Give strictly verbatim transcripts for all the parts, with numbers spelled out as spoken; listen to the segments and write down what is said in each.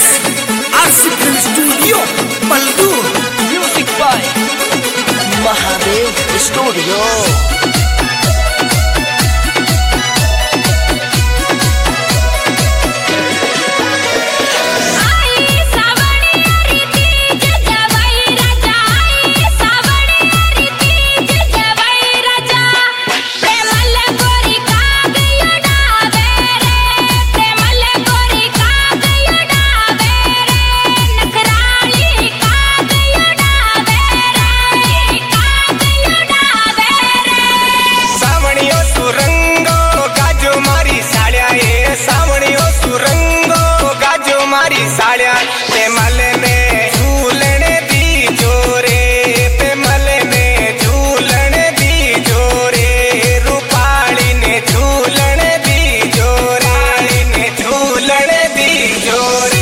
आरसी film studio मलदूर। Music by Mahadev studio. साड़िया ते मले में झूलने दी जोरे, ते मले में झूलने दी जोरे, रूपाली ने झूलने दी जोरे, ने झूलने दी जोरे।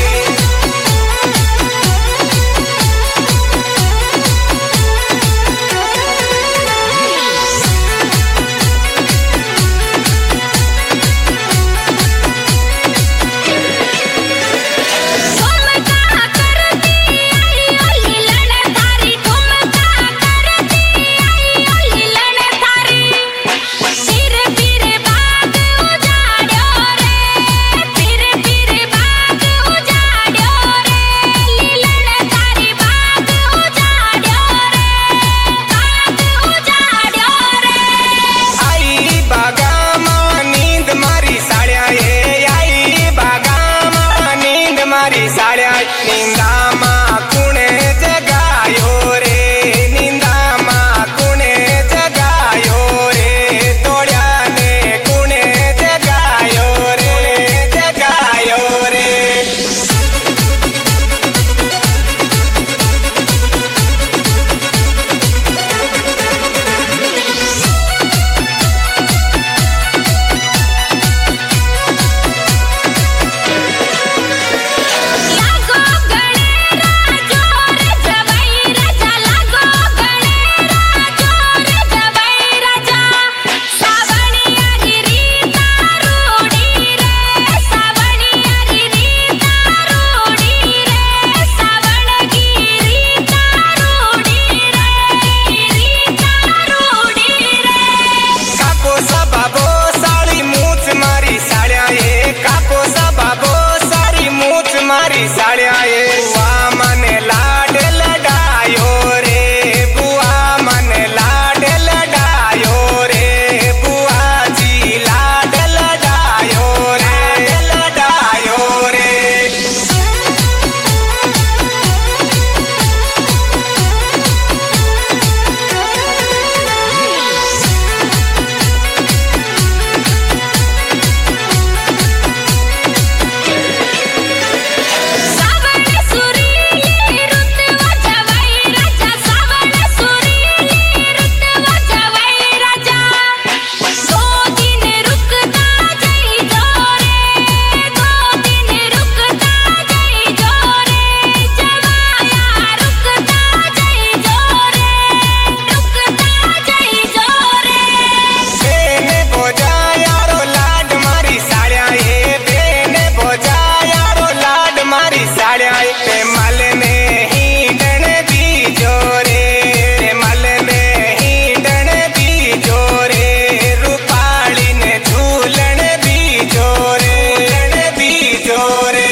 साड़िया निंदा माँ कुने जगायो रे, निंदा माँ कुने जगायो रे, तोड़िया ने कुने जगायो रे, जगायो रे। साड़िया ये बुआ मन लाड लडायो रे, बुआ मन लाड लडायो रे, बुआ जी लाड लडायो रे, लडायो रे। ते मल में ही डन दी जोरे, ते मल में ही डन दी जोरे, रूपाली ने झूलन दी जोरे, डन दी जोरे।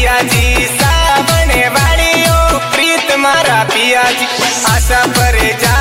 पिया जी आशा पर जा